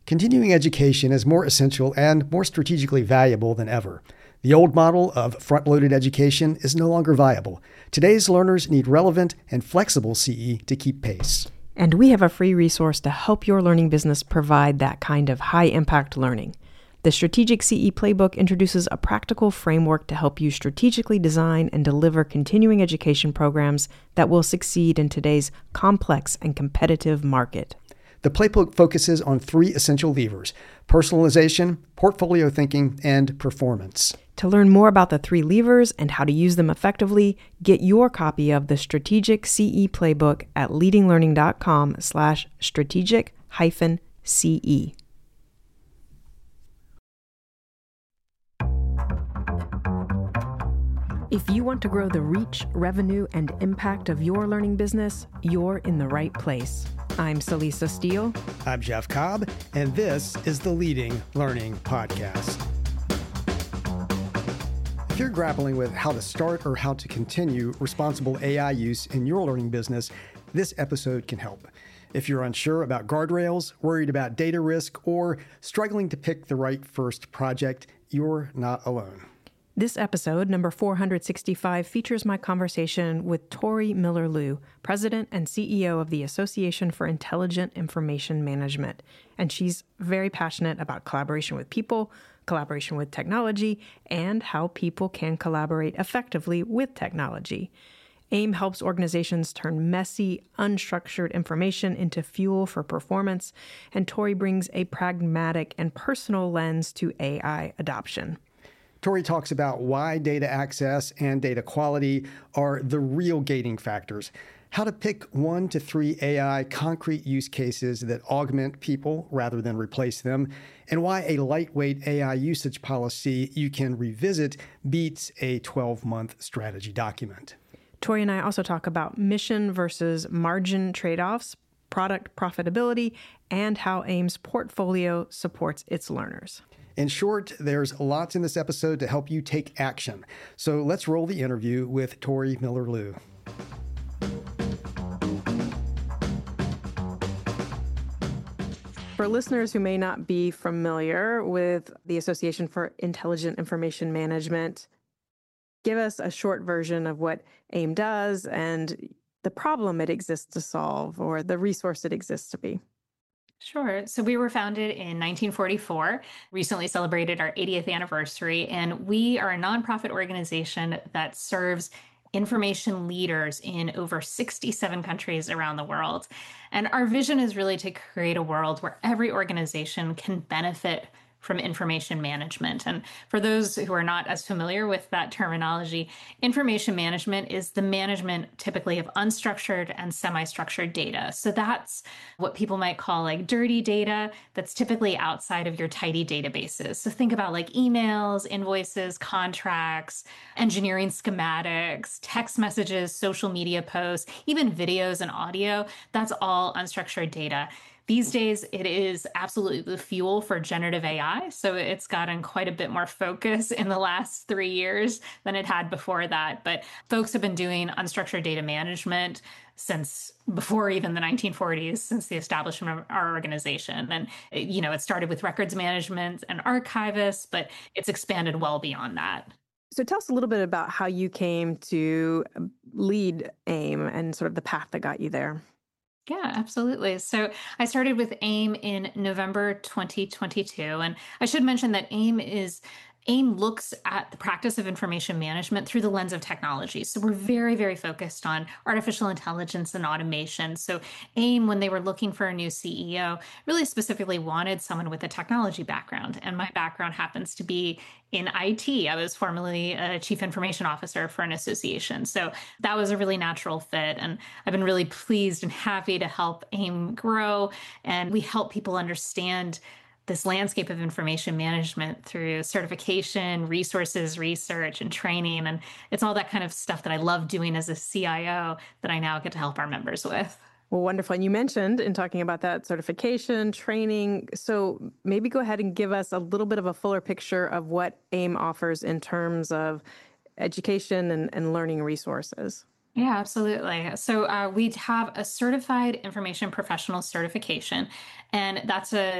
Continuing education is more essential and more strategically valuable than ever. The old model of front-loaded education is no longer viable. Today's learners need relevant and flexible CE to keep pace. And we have a free resource to help your learning business provide that kind of high-impact learning. The Strategic CE Playbook introduces a practical framework to help you strategically design and deliver continuing education programs that will succeed in today's complex and competitive market. The playbook focuses on 3 essential levers: personalization, portfolio thinking, and performance. To learn more about the 3 levers and how to use them effectively, get your copy of the Strategic CE Playbook at leadinglearning.com/strategic-CE. If you want to grow the reach, revenue, and impact of your learning business, you're in the right place. I'm Celisa Steele. I'm Jeff Cobb, and this is the Leading Learning Podcast. If you're grappling with how to start or how to continue responsible AI use in your learning business, this episode can help. If you're unsure about guardrails, worried about data risk, or struggling to pick the right first project, you're not alone. This episode, number 465, features my conversation with Tori Miller-Liu, President and CEO of the Association for Intelligent Information Management. And she's very passionate about collaboration with people, collaboration with technology, and how people can collaborate effectively with technology. AIM helps organizations turn messy, unstructured information into fuel for performance, and Tori brings a pragmatic and personal lens to AI adoption. Tori talks about why data access and data quality are the real gating factors, how to pick 1 to 3 AI concrete use cases that augment people rather than replace them, and why a lightweight AI usage policy you can revisit beats a 12-month strategy document. Tori and I also talk about mission versus margin trade-offs, product profitability, and how AIM's portfolio supports its learners. In short, there's lots in this episode to help you take action. So let's roll the interview with Tori Miller-Liu. For listeners who may not be familiar with the Association for Intelligent Information Management, give us a short version of what AIM does and the problem it exists to solve, or the resource it exists to be. Sure. So we were founded in 1944, recently celebrated our 80th anniversary, and we are a nonprofit organization that serves information leaders in over 67 countries around the world. And our vision is really to create a world where every organization can benefit from information management. And for those who are not as familiar with that terminology, information management is the management typically of unstructured and semi-structured data. So that's what people might call like dirty data that's typically outside of your tidy databases. So think about like emails, invoices, contracts, engineering schematics, text messages, social media posts, even videos and audio. That's all unstructured data. These days, it is absolutely the fuel for generative AI. So it's gotten quite a bit more focus in the last 3 years than it had before that. But folks have been doing unstructured data management since before even the 1940s, since the establishment of our organization. And, it started with records management and archivists, but it's expanded well beyond that. So tell us a little bit about how you came to lead AIM and sort of the path that got you there. Yeah, absolutely. So I started with AIM in November 2022. And I should mention that AIM looks at the practice of information management through the lens of technology. So we're very, very focused on artificial intelligence and automation. So AIM, when they were looking for a new CEO, really specifically wanted someone with a technology background. And my background happens to be in IT. I was formerly a chief information officer for an association. So that was a really natural fit. And I've been really pleased and happy to help AIM grow. And we help people understand this landscape of information management through certification, resources, research, and training. And it's all that kind of stuff that I love doing as a CIO that I now get to help our members with. Well, wonderful. And you mentioned in talking about that certification, training, so maybe go ahead and give us a little bit of a fuller picture of what AIM offers in terms of education and learning resources. Yeah, absolutely. So we have a certified information professional certification, and that's a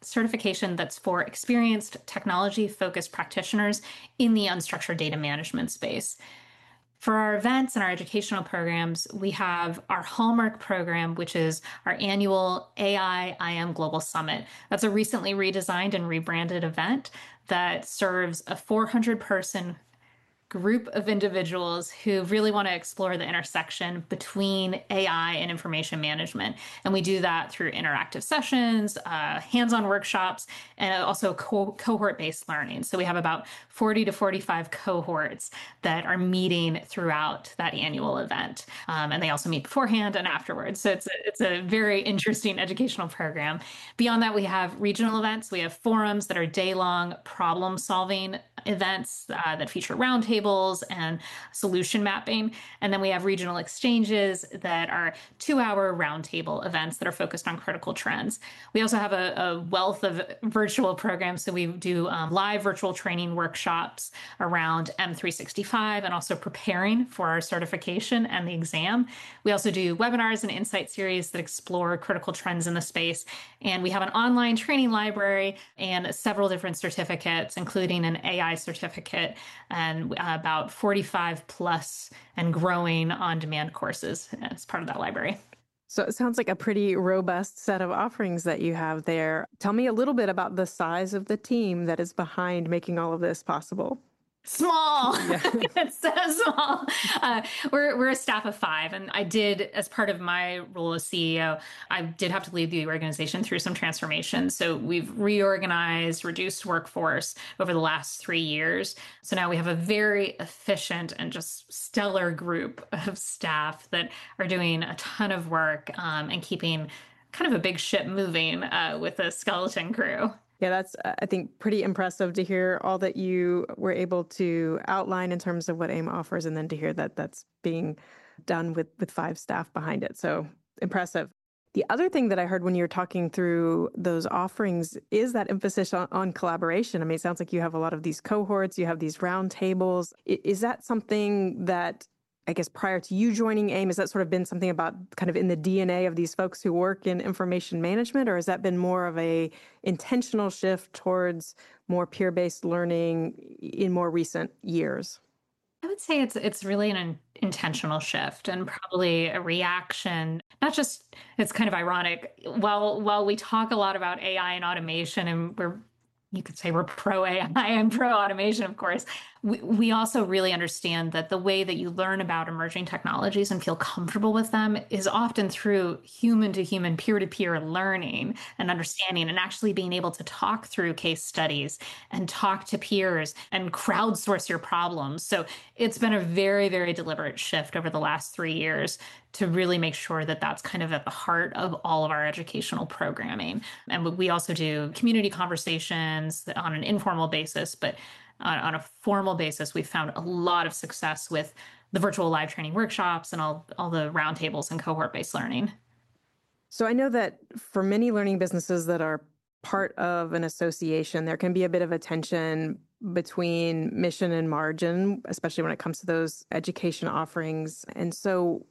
certification that's for experienced technology-focused practitioners in the unstructured data management space. For our events and our educational programs, we have our Hallmark program, which is our annual AI IM Global Summit. That's a recently redesigned and rebranded event that serves a 400-person group of individuals who really want to explore the intersection between AI and information management. And we do that through interactive sessions, hands-on workshops, and also cohort-based learning. So we have about 40 to 45 cohorts that are meeting throughout that annual event. And they also meet beforehand and afterwards. So it's a very interesting educational program. Beyond that, we have regional events. We have forums that are day-long problem-solving events that feature roundtables and solution mapping. And then we have regional exchanges that are 2-hour roundtable events that are focused on critical trends. We also have a wealth of virtual programs. So we do live virtual training workshops around M365 and also preparing for our certification and the exam. We also do webinars and insight series that explore critical trends in the space. And we have an online training library and several different certificates, including an AI certificate and about 45 plus and growing on-demand courses as part of that library. So it sounds like a pretty robust set of offerings that you have there. Tell me a little bit about the size of the team that is behind making all of this possible. Small. Yeah. It's so small. We're a staff of 5. And I did, as part of my role as CEO, I did have to lead the organization through some transformation. So we've reorganized, reduced workforce over the last 3 years. So now we have a very efficient and just stellar group of staff that are doing a ton of work and keeping kind of a big ship moving with a skeleton crew. Yeah, that's, I think, pretty impressive to hear all that you were able to outline in terms of what AIM offers, and then to hear that that's being done with 5 staff behind it. So impressive. The other thing that I heard when you were talking through those offerings is that emphasis on collaboration. I mean, it sounds like you have a lot of these cohorts, you have these round tables. Is that something that, I guess, prior to you joining AIM, has that sort of been something about kind of in the DNA of these folks who work in information management, or has that been more of a intentional shift towards more peer-based learning in more recent years? I would say it's really an intentional shift and probably a reaction. Not just, it's kind of ironic. While we talk a lot about AI and automation, and you could say we're pro AI and pro automation, of course, we also really understand that the way that you learn about emerging technologies and feel comfortable with them is often through human to human, peer to peer learning and understanding, and actually being able to talk through case studies and talk to peers and crowdsource your problems. So it's been a very, very deliberate shift over the last 3 years to really make sure that that's kind of at the heart of all of our educational programming. And we also do community conversations on an informal basis, but on a formal basis, we've found a lot of success with the virtual live training workshops and all the roundtables and cohort-based learning. So I know that for many learning businesses that are part of an association, there can be a bit of a tension between mission and margin, especially when it comes to those education offerings. And so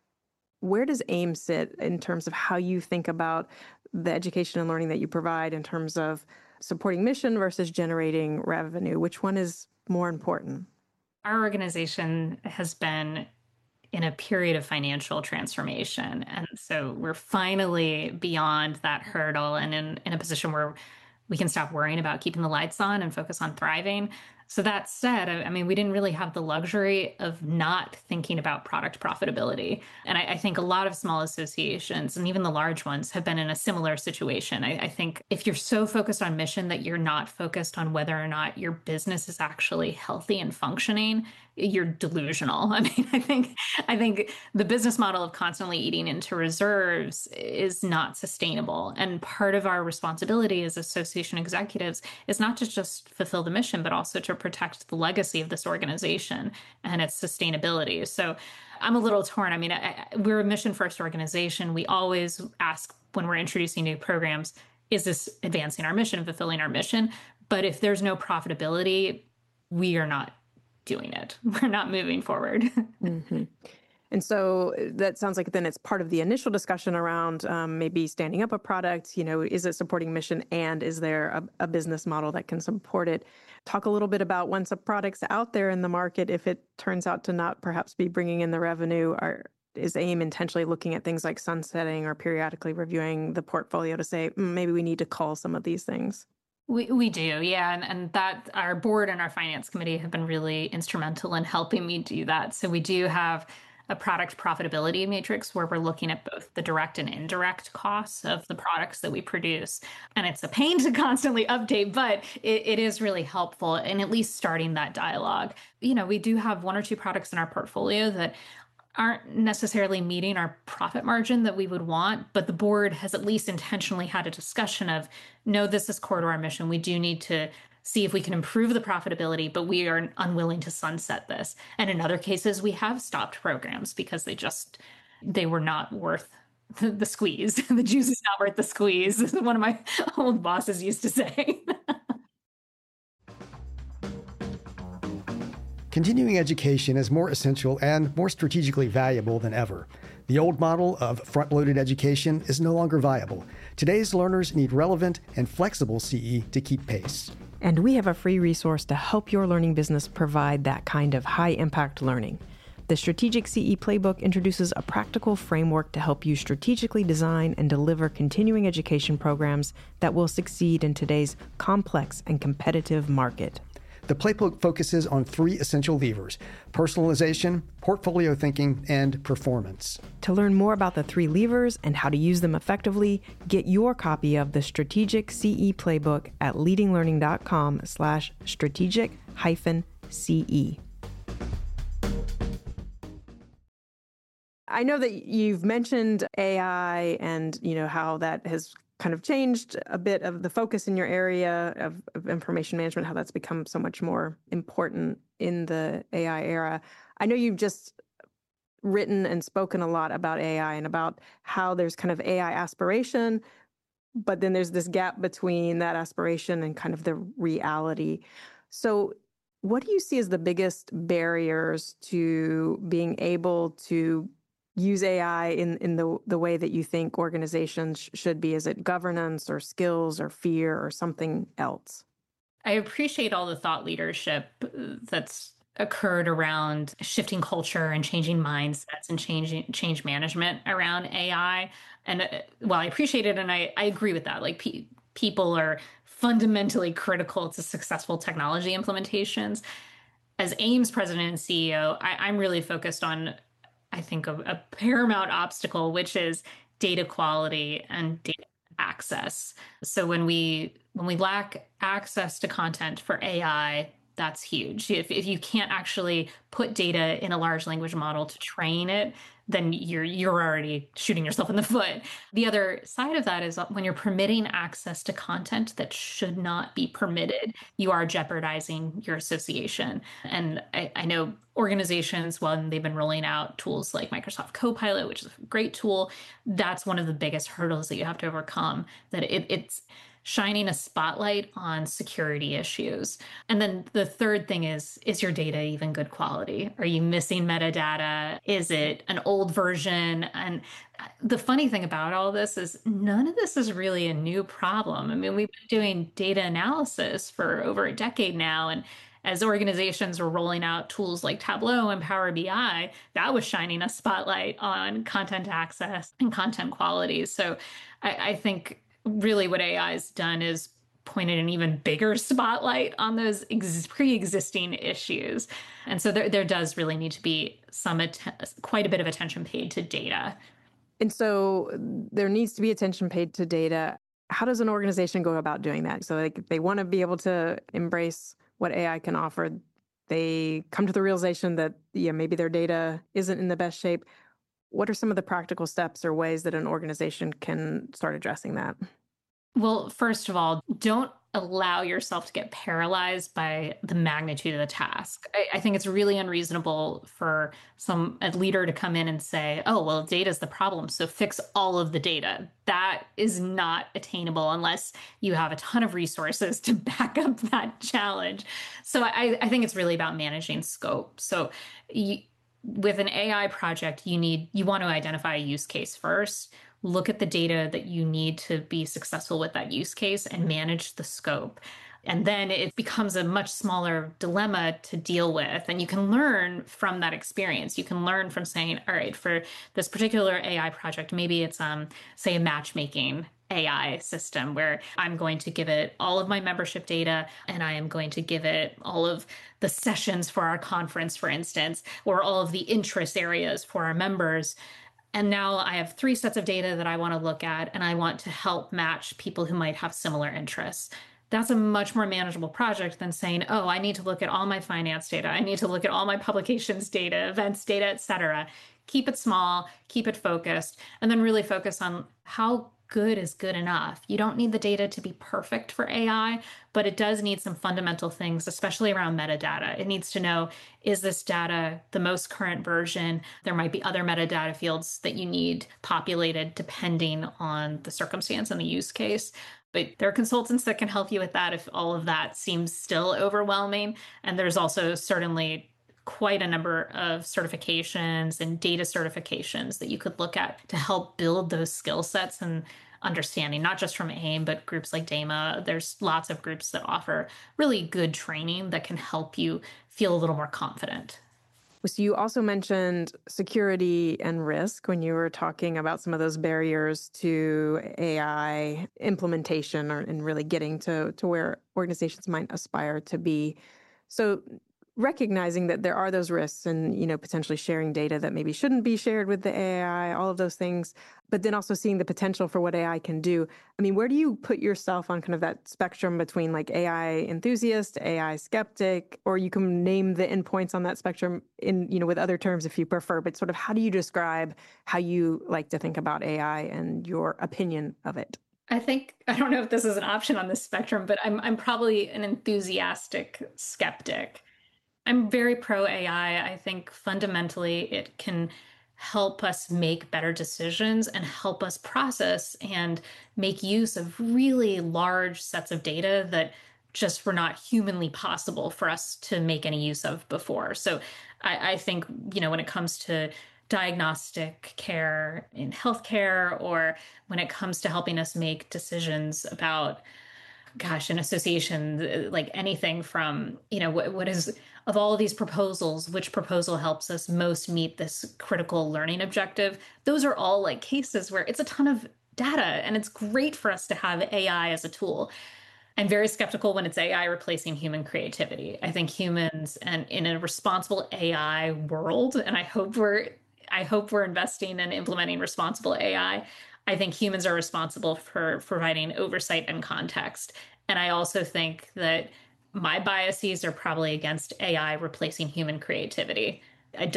where does AIM sit in terms of how you think about the education and learning that you provide in terms of supporting mission versus generating revenue? Which one is more important? Our organization has been in a period of financial transformation. And so we're finally beyond that hurdle and in a position where we can stop worrying about keeping the lights on and focus on thriving. So that said, I mean, we didn't really have the luxury of not thinking about product profitability. And I think a lot of small associations and even the large ones have been in a similar situation. I think if you're so focused on mission that you're not focused on whether or not your business is actually healthy and functioning, you're delusional. I mean, I think the business model of constantly eating into reserves is not sustainable. And part of our responsibility as association executives is not to just fulfill the mission, but also to protect the legacy of this organization and its sustainability. So I'm a little torn. I mean, we're a mission-first organization. We always ask when we're introducing new programs, is this advancing our mission, fulfilling our mission? But if there's no profitability, we are not doing it. We're not moving forward. Mm-hmm. And so that sounds like then it's part of the initial discussion around maybe standing up a product. Is it supporting mission, and is there a business model that can support it? Talk a little bit about once a product's out there in the market, if it turns out to not perhaps be bringing in the revenue, is AIM intentionally looking at things like sunsetting or periodically reviewing the portfolio to say, maybe we need to call some of these things? We do, yeah. And that our board and our finance committee have been really instrumental in helping me do that. So we do have a product profitability matrix where we're looking at both the direct and indirect costs of the products that we produce. And it's a pain to constantly update, but it is really helpful in at least starting that dialogue. We do have one or two products in our portfolio that aren't necessarily meeting our profit margin that we would want, but the board has at least intentionally had a discussion of, no, this is core to our mission. We do need to see if we can improve the profitability, but we are unwilling to sunset this. And in other cases, we have stopped programs because they were not worth the squeeze. The juice is not worth the squeeze. This is one of my old bosses used to say. Continuing education is more essential and more strategically valuable than ever. The old model of front-loaded education is no longer viable. Today's learners need relevant and flexible CE to keep pace. And we have a free resource to help your learning business provide that kind of high-impact learning. The Strategic CE Playbook introduces a practical framework to help you strategically design and deliver continuing education programs that will succeed in today's complex and competitive market. The playbook focuses on 3 essential levers: personalization, portfolio thinking, and performance. To learn more about the 3 levers and how to use them effectively, get your copy of the Strategic CE Playbook at leadinglearning.com/strategic-CE. I know that you've mentioned AI and, how that has kind of changed a bit of the focus in your area of information management, how that's become so much more important in the AI era. I know you've just written and spoken a lot about AI and about how there's kind of AI aspiration, but then there's this gap between that aspiration and kind of the reality. So what do you see as the biggest barriers to being able to use AI in the way that you think organizations should be? Is it governance or skills or fear or something else? I appreciate all the thought leadership that's occurred around shifting culture and changing mindsets and change management around AI. And I appreciate it, and I agree with that. Like people are fundamentally critical to successful technology implementations. As AIM's president and CEO, I'm really focused on, I think, a paramount obstacle, which is data quality and data access. So when we lack access to content for AI, that's huge. If you can't actually put data in a large language model to train it, then you're already shooting yourself in the foot. The other side of that is when you're permitting access to content that should not be permitted, you are jeopardizing your association. And I know organizations, when they've been rolling out tools like Microsoft Copilot, which is a great tool, that's one of the biggest hurdles that you have to overcome, that it's shining a spotlight on security issues. And then the third thing is your data even good quality? Are you missing metadata? Is it an old version? And the funny thing about all this is none of this is really a new problem. I mean, we've been doing data analysis for over a decade now. And as organizations were rolling out tools like Tableau and Power BI, that was shining a spotlight on content access and content quality. So I think really what AI has done is pointed an even bigger spotlight on those pre-existing issues. And so there does really need to be quite a bit of attention paid to data. And so there needs to be attention paid to data. How does an organization go about doing that? So they want to be able to embrace what AI can offer. They come to the realization that maybe their data isn't in the best shape. What are some of the practical steps or ways that an organization can start addressing that? Well, first of all, don't allow yourself to get paralyzed by the magnitude of the task. I think it's really unreasonable for a leader to come in and say, oh, well, data is the problem, so fix all of the data. That is not attainable unless you have a ton of resources to back up that challenge. So I think it's really about managing scope. So with an AI project, you want to identify a use case first, look at the data that you need to be successful with that use case and manage the scope. And then it becomes a much smaller dilemma to deal with. And you can learn from that experience. You can learn from saying, all right, for this particular AI project, maybe it's, say, a matchmaking AI system where I'm going to give it all of my membership data and I am going to give it all of the sessions for our conference, for instance, or all of the interest areas for our members. And now I have 3 sets of data that I want to look at, and I want to help match people who might have similar interests. That's a much more manageable project than saying, oh, I need to look at all my finance data. I need to look at all my publications data, events data, et cetera. Keep it small, keep it focused, and then really focus on how good is good enough. You don't need the data to be perfect for AI, but it does need some fundamental things, especially around metadata. It needs to know, is this data the most current version? There might be other metadata fields that you need populated depending on the circumstance and the use case. But there are consultants that can help you with that if all of that seems still overwhelming. And there's also certainly quite a number of certifications and data certifications that you could look at to help build those skill sets and understanding, not just from AIM, but groups like DAMA. There's lots of groups that offer really good training that can help you feel a little more confident. So you also mentioned security and risk when you were talking about some of those barriers to AI implementation and really getting to where organizations might aspire to be. So recognizing that there are those risks and, potentially sharing data that maybe shouldn't be shared with the AI, all of those things, but then also seeing the potential for what AI can do. I mean, where do you put yourself on kind of that spectrum between like AI enthusiast, AI skeptic, or you can name the endpoints on that spectrum in, with other terms if you prefer, but sort of how do you describe how you like to think about AI and your opinion of it? I don't know if this is an option on this spectrum, but I'm probably an enthusiastic skeptic. I'm very pro AI. I think fundamentally it can help us make better decisions and help us process and make use of really large sets of data that just were not humanly possible for us to make any use of before. So I think, when it comes to diagnostic care in healthcare, or when it comes to helping us make decisions about an association, like anything from, what is, of all of these proposals, which proposal helps us most meet this critical learning objective? Those are all like cases where it's a ton of data and it's great for us to have AI as a tool. I'm very skeptical when it's AI replacing human creativity. I think humans, and in a responsible AI world, and I hope we're investing and implementing responsible AI. I think humans are responsible for providing oversight and context. And I also think that my biases are probably against AI replacing human creativity. I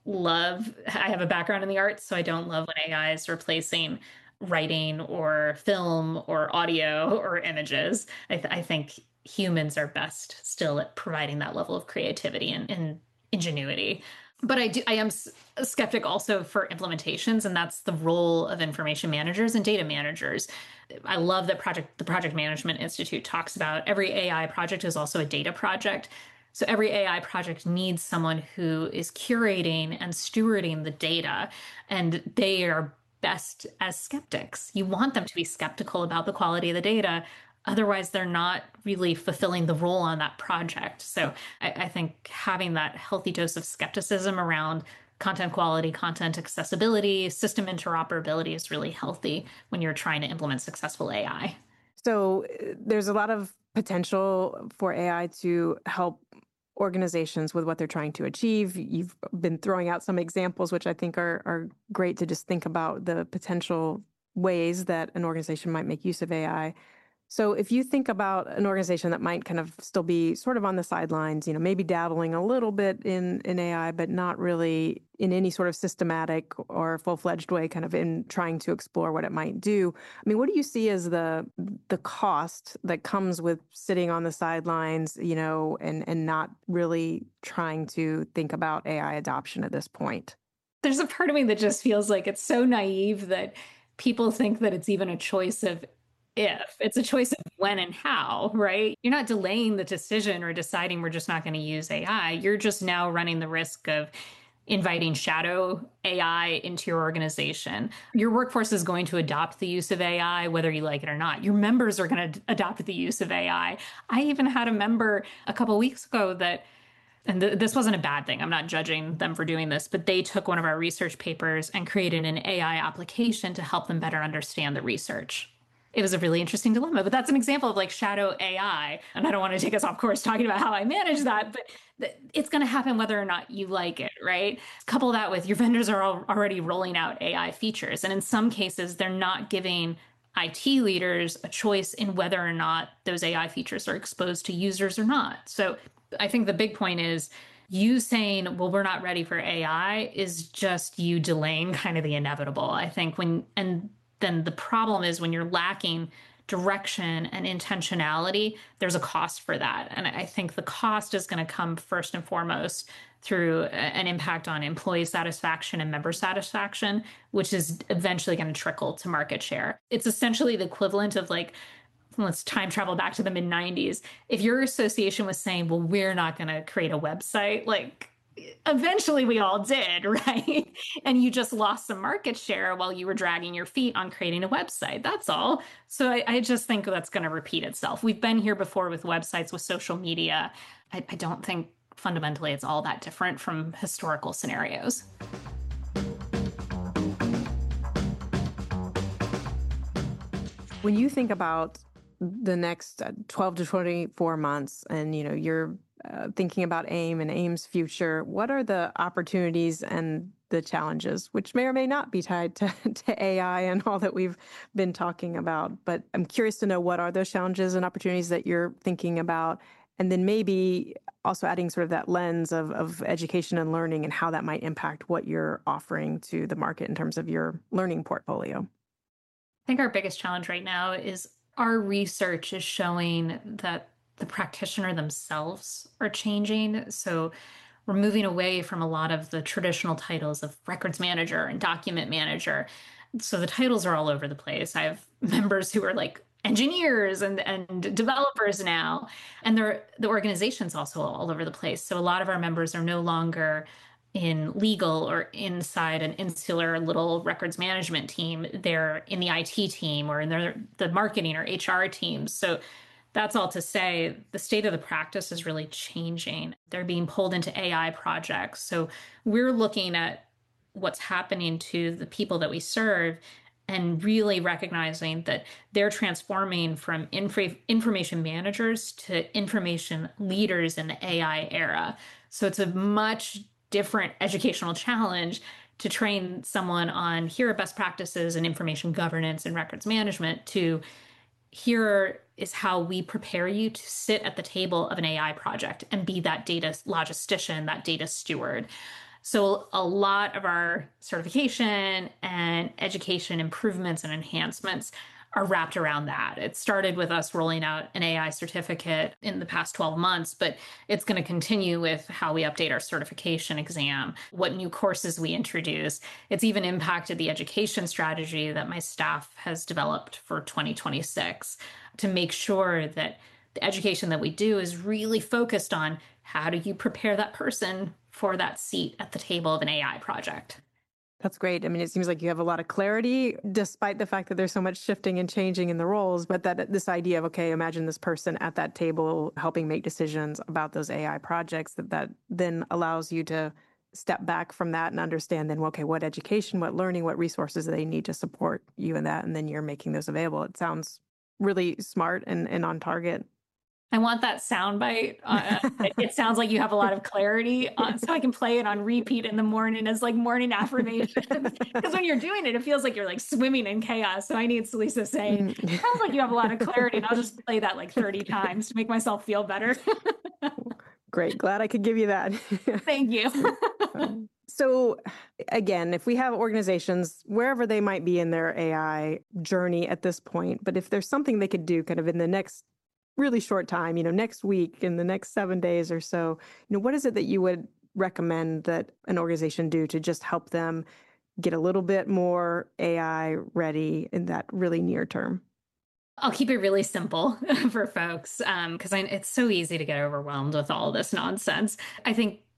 have a background in the arts, so I don't love when AI is replacing writing or film or audio or images. I think humans are best still at providing that level of creativity and ingenuity. But I am a skeptic also for implementations, and that's the role of information managers and data managers. I love that the Project Management Institute talks about every AI project is also a data project. So every AI project needs someone who is curating and stewarding the data, and they are best as skeptics. You want them to be skeptical about the quality of the data. Otherwise, they're not really fulfilling the role on that project. So I think having that healthy dose of skepticism around content quality, content accessibility, system interoperability is really healthy when you're trying to implement successful AI. So there's a lot of potential for AI to help organizations with what they're trying to achieve. You've been throwing out some examples, which I think are great to just think about the potential ways that an organization might make use of AI. So if you think about an organization that might kind of still be sort of on the sidelines, maybe dabbling a little bit in AI, but not really in any sort of systematic or full-fledged way, kind of in trying to explore what it might do. I mean, what do you see as the cost that comes with sitting on the sidelines, and not really trying to think about AI adoption at this point? There's a part of me that just feels like it's so naive that people think that it's even a choice of if. It's a choice of when and how, right? You're not delaying the decision or deciding we're just not going to use AI. You're just now running the risk of, inviting shadow AI into your organization. Your workforce is going to adopt the use of AI, whether you like it or not. Your members are going to adopt the use of AI. I even had a member a couple of weeks ago that, and this wasn't a bad thing, I'm not judging them for doing this, but they took one of our research papers and created an AI application to help them better understand the research. It was a really interesting dilemma, but that's an example of like shadow AI. And I don't want to take us off course talking about how I manage that, but it's going to happen whether or not you like it, right? Couple that with your vendors are already rolling out AI features. And in some cases, they're not giving IT leaders a choice in whether or not those AI features are exposed to users or not. So I think the big point is you saying, well, we're not ready for AI is just you delaying kind of the inevitable. I think then the problem is when you're lacking direction and intentionality, there's a cost for that. And I think the cost is going to come first and foremost through an impact on employee satisfaction and member satisfaction, which is eventually going to trickle to market share. It's essentially the equivalent of like, let's time travel back to the mid 90s. If your association was saying, well, we're not going to create a website, like eventually we all did, right? And you just lost some market share while you were dragging your feet on creating a website. That's all. So I just think that's going to repeat itself. We've been here before with websites, with social media. I don't think fundamentally it's all that different from historical scenarios. When you think about the next 12 to 24 months and, you're thinking about AIM and AIM's future, what are the opportunities and the challenges, which may or may not be tied to AI and all that we've been talking about? But I'm curious to know, what are those challenges and opportunities that you're thinking about? And then maybe also adding sort of that lens of education and learning and how that might impact what you're offering to the market in terms of your learning portfolio. I think our biggest challenge right now is our research is showing that the practitioner themselves are changing. So we're moving away from a lot of the traditional titles of records manager and document manager. So the titles are all over the place. I have members who are like engineers and developers now, and the organization's also all over the place. So a lot of our members are no longer in legal or inside an insular little records management team. They're in the IT team or in the marketing or HR teams. So that's all to say the state of the practice is really changing. They're being pulled into AI projects. So we're looking at what's happening to the people that we serve and really recognizing that they're transforming from information managers to information leaders in the AI era. So it's a much different educational challenge to train someone on here are best practices in information governance and records management to here is how we prepare you to sit at the table of an AI project and be that data logistician, that data steward. So a lot of our certification and education improvements and enhancements are wrapped around that. It started with us rolling out an AI certificate in the past 12 months, but it's going to continue with how we update our certification exam, what new courses we introduce. It's even impacted the education strategy that my staff has developed for 2026 to make sure that the education that we do is really focused on how do you prepare that person for that seat at the table of an AI project. That's great. I mean, it seems like you have a lot of clarity, despite the fact that there's so much shifting and changing in the roles, but that this idea of, okay, imagine this person at that table helping make decisions about those AI projects, that then allows you to step back from that and understand then, okay, what education, what learning, what resources they need to support you in that, and then you're making those available. It sounds really smart and on target. I want that soundbite. It sounds like you have a lot of clarity, so I can play it on repeat in the morning as like morning affirmation. Because when you're doing it, it feels like you're like swimming in chaos. So I need Celisa saying, "It sounds like you have a lot of clarity," and I'll just play that like 30 times to make myself feel better. Great, glad I could give you that. Thank you. So again, if we have organizations, wherever they might be in their AI journey at this point, but if there's something they could do kind of in the next really short time, next week, in the next 7 days or so, what is it that you would recommend that an organization do to just help them get a little bit more AI ready in that really near term? I'll keep it really simple for folks because it's so easy to get overwhelmed with all this nonsense. I think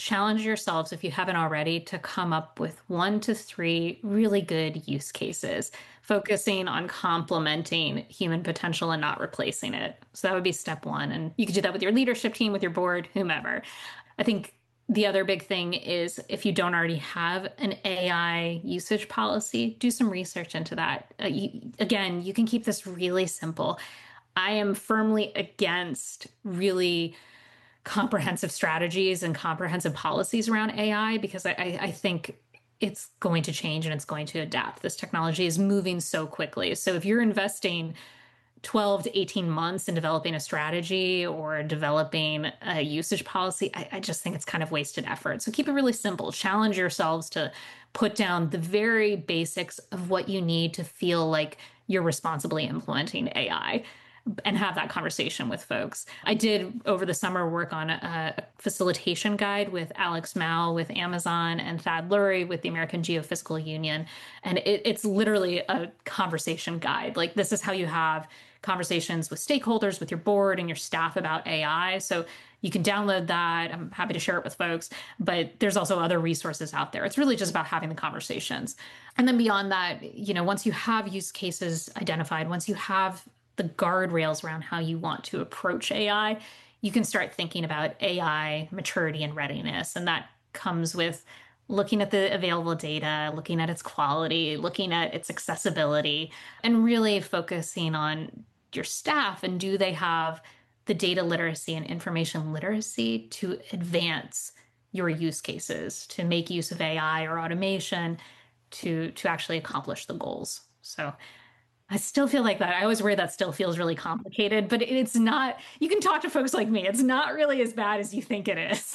challenge yourselves, if you haven't already, to come up with 1 to 3 really good use cases, focusing on complementing human potential and not replacing it. So that would be step one. And you could do that with your leadership team, with your board, whomever. I think the other big thing is, if you don't already have an AI usage policy, do some research into that. Again, you can keep this really simple. I am firmly against really comprehensive strategies and comprehensive policies around AI, because I think it's going to change and it's going to adapt. This technology is moving so quickly. So if you're investing 12 to 18 months in developing a strategy or developing a usage policy, I just think it's kind of wasted effort. So keep it really simple. Challenge yourselves to put down the very basics of what you need to feel like you're responsibly implementing AI, and have that conversation with folks. I did over the summer work on a facilitation guide with Alex Mao with Amazon and Thad Lurie with the American Geophysical Union. And it's literally a conversation guide. Like, this is how you have conversations with stakeholders, with your board and your staff about AI. So you can download that. I'm happy to share it with folks, but there's also other resources out there. It's really just about having the conversations. And then beyond that, once you have use cases identified, once you have the guardrails around how you want to approach AI, you can start thinking about AI maturity and readiness. And that comes with looking at the available data, looking at its quality, looking at its accessibility, and really focusing on your staff. And do they have the data literacy and information literacy to advance your use cases, to make use of AI or automation to actually accomplish the goals? So I still feel like that. I always worry that still feels really complicated, but it's not. You can talk to folks like me. It's not really as bad as you think it is.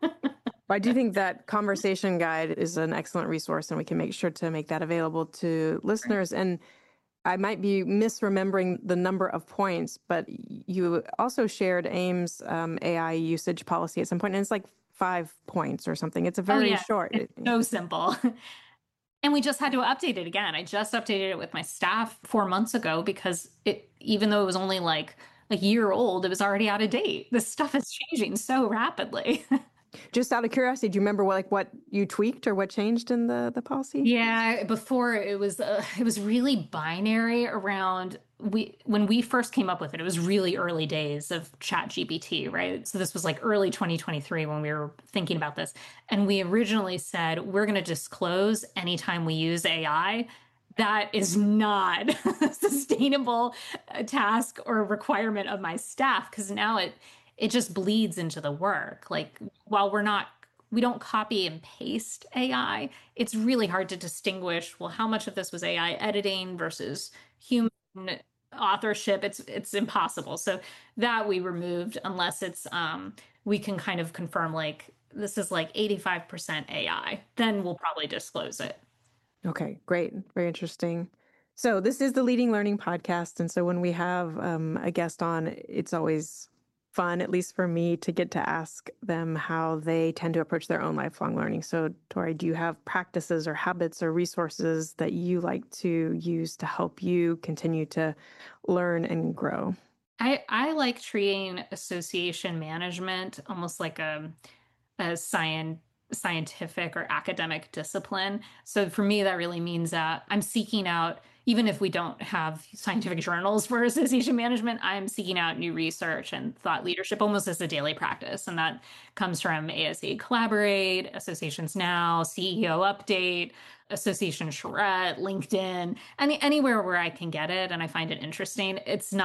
I do think that conversation guide is an excellent resource, and we can make sure to make that available to listeners. And I might be misremembering the number of points, but you also shared AIM's AI usage policy at some point, and it's like 5 points or something. It's a very short. It's so simple. And we just had to update it again. I just updated it with my staff 4 months ago, because even though it was only like a year old, it was already out of date. This stuff is changing so rapidly. Just out of curiosity, do you remember what you tweaked or what changed in the policy? Yeah, before it was really binary around when we first came up with it. It was really early days of ChatGPT, right? So this was like early 2023 when we were thinking about this. And we originally said, we're going to disclose anytime we use AI. That is not a sustainable task or requirement of my staff, because now it just bleeds into the work. Like, while we don't copy and paste AI, it's really hard to distinguish, well, how much of this was AI editing versus human authorship. It's impossible. So that we removed, unless it's we can kind of confirm like this is like 85% AI, then we'll probably disclose it. Okay, great. Very interesting. So this is the Leading Learning Podcast. And so when we have a guest on, it's always fun, at least for me, to get to ask them how they tend to approach their own lifelong learning. So Tori, do you have practices or habits or resources that you like to use to help you continue to learn and grow? I like treating association management almost like a scientific or academic discipline. So for me, that really means that I'm seeking out, even if we don't have scientific journals for association management, I'm seeking out new research and thought leadership almost as a daily practice. And that comes from ASA Collaborate, Associations Now, CEO Update, Association Charrette, LinkedIn, anywhere where I can get it and I find it interesting.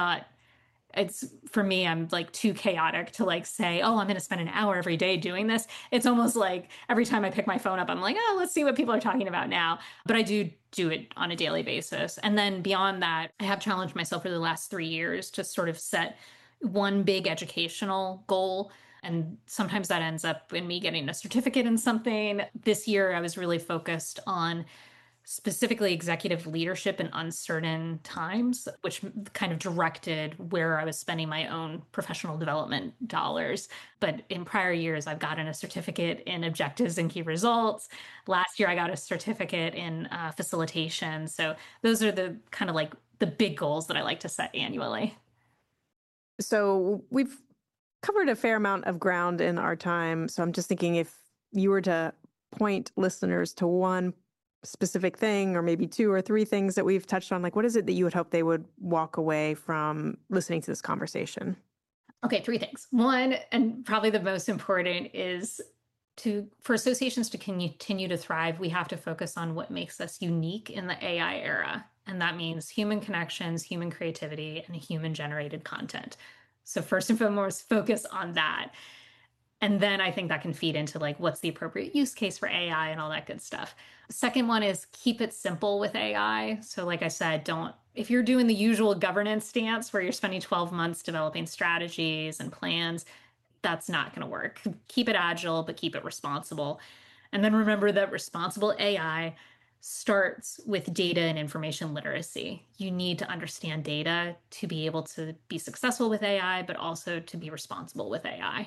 It's for me, I'm like too chaotic to like say, oh, I'm going to spend an hour every day doing this. It's almost like every time I pick my phone up, I'm like, oh, let's see what people are talking about now. But I do it on a daily basis. And then beyond that, I have challenged myself for the last 3 years to sort of set one big educational goal. And sometimes that ends up in me getting a certificate in something. This year, I was really focused on specifically executive leadership in uncertain times, which kind of directed where I was spending my own professional development dollars. But in prior years, I've gotten a certificate in objectives and key results. Last year, I got a certificate in facilitation. So those are the kind of like the big goals that I like to set annually. So we've covered a fair amount of ground in our time. So I'm just thinking, if you were to point listeners to one specific thing, or maybe two or three things that we've touched on, like what is it that you would hope they would walk away from listening to this conversation? Okay, three things. One, and probably the most important, is for associations to continue to thrive, we have to focus on what makes us unique in the AI era. And that means human connections, human creativity, and human generated content. So first and foremost, focus on that. And then I think that can feed into like, what's the appropriate use case for AI and all that good stuff. Second one is keep it simple with AI. So like I said, if you're doing the usual governance stance where you're spending 12 months developing strategies and plans, that's not going to work. Keep it agile, but keep it responsible. And then remember that responsible AI starts with data and information literacy. You need to understand data to be able to be successful with AI, but also to be responsible with AI.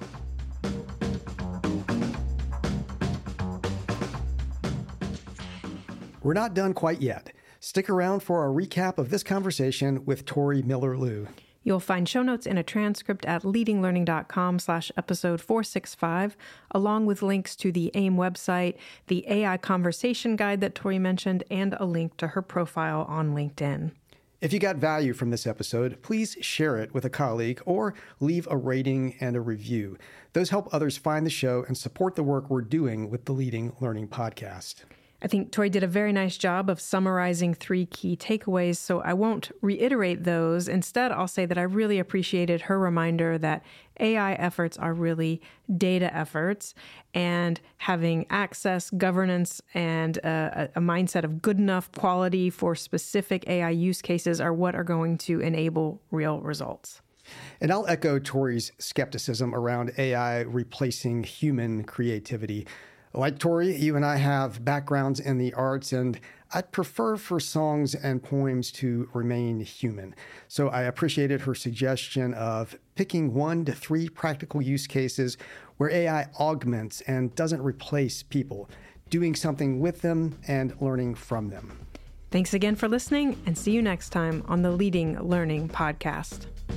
We're not done quite yet. Stick around for a recap of this conversation with Tori Miller-Lu. You'll find show notes and a transcript at leadinglearning.com/episode 465, along with links to the AIM website, the AI conversation guide that Tori mentioned, and a link to her profile on LinkedIn. If you got value from this episode, please share it with a colleague or leave a rating and a review. Those help others find the show and support the work we're doing with the Leading Learning Podcast. I think Tori did a very nice job of summarizing 3 key takeaways, so I won't reiterate those. Instead, I'll say that I really appreciated her reminder that AI efforts are really data efforts, and having access, governance, and a mindset of good enough quality for specific AI use cases are what are going to enable real results. And I'll echo Tori's skepticism around AI replacing human creativity. Like Tori, you and I have backgrounds in the arts, and I'd prefer for songs and poems to remain human. So I appreciated her suggestion of picking 1 to 3 practical use cases where AI augments and doesn't replace people, doing something with them and learning from them. Thanks again for listening, and see you next time on the Leading Learning Podcast.